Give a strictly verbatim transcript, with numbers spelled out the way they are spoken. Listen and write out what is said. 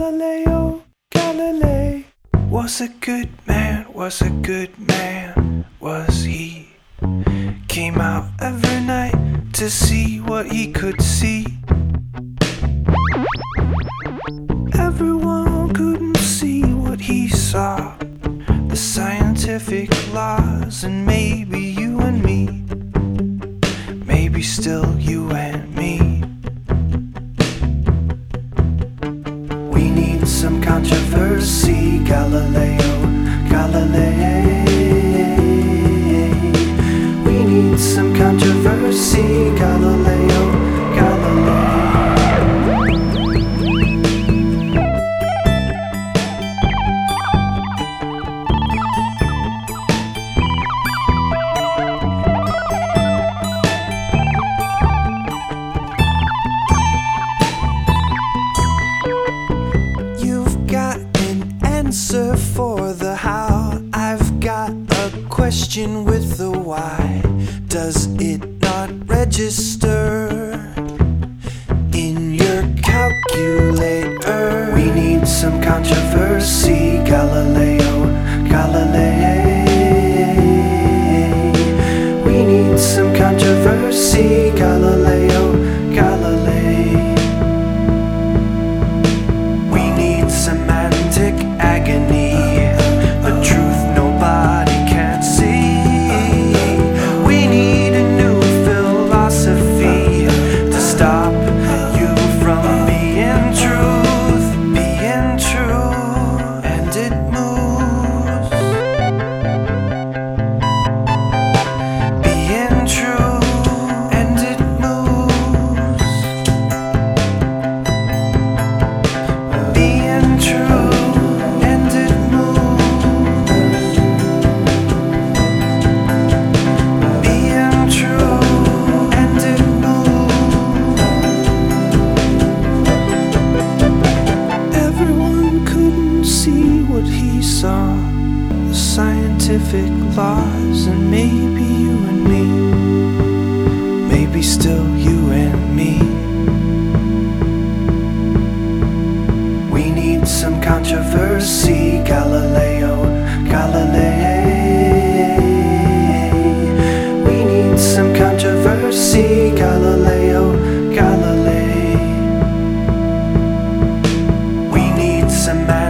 Galileo Galilei was a good man, was a good man, was he? Came out every night to see what he could see. Everyone couldn't see what he saw, the scientific laws, and maybe you and me, maybe still you and me. We need some controversy, Galileo Galilei. We need some controversy, Galileo Galilei. Answer for the how, I've got a question with the why. Does it not register in your calculator? We need some controversy, Galileo Galilei. We need some controversy, Galileo Galilei. We need semantic agony, the truth nobody can see. We need a new philosophy to stop you from being truth, being true, and it moves. Being true, and it moves. Being true. What he saw, the scientific laws, and maybe you and me, maybe still you and me. We need some controversy, Galileo Galilei. We need some controversy, Galileo Galilei. We need some